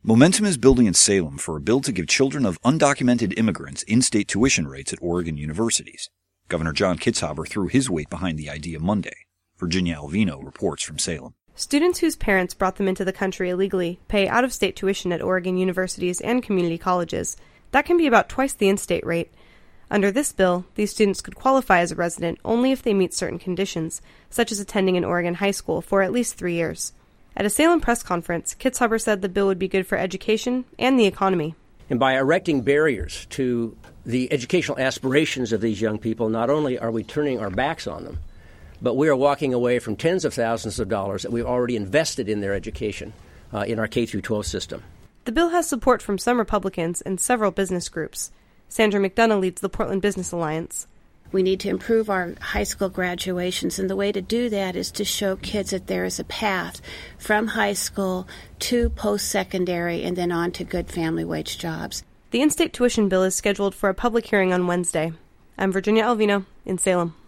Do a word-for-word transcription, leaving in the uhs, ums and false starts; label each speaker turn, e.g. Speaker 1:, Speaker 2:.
Speaker 1: Momentum is building in Salem for a bill to give children of undocumented immigrants in-state tuition rates at Oregon universities. Governor John Kitzhaber threw his weight behind the idea Monday. Virginia Alvino reports from Salem.
Speaker 2: Students whose parents brought them into the country illegally pay out-of-state tuition at Oregon universities and community colleges. That can be about twice the in-state rate. Under this bill, these students could qualify as a resident only if they meet certain conditions, such as attending an Oregon high school for at least three years. At a Salem press conference, Kitzhaber said the bill would be good for education and the economy.
Speaker 3: And by erecting barriers to the educational aspirations of these young people, not only are we turning our backs on them, but we are walking away from tens of thousands of dollars that we've already invested in their education uh, in our K through twelve system.
Speaker 2: The bill has support from some Republicans and several business groups. Sandra McDonough leads the Portland Business Alliance.
Speaker 4: We need to improve our high school graduations, and the way to do that is to show kids that there is a path from high school to post-secondary and then on to good family wage jobs.
Speaker 2: The in-state tuition bill is scheduled for a public hearing on Wednesday. I'm Virginia Alvino in Salem.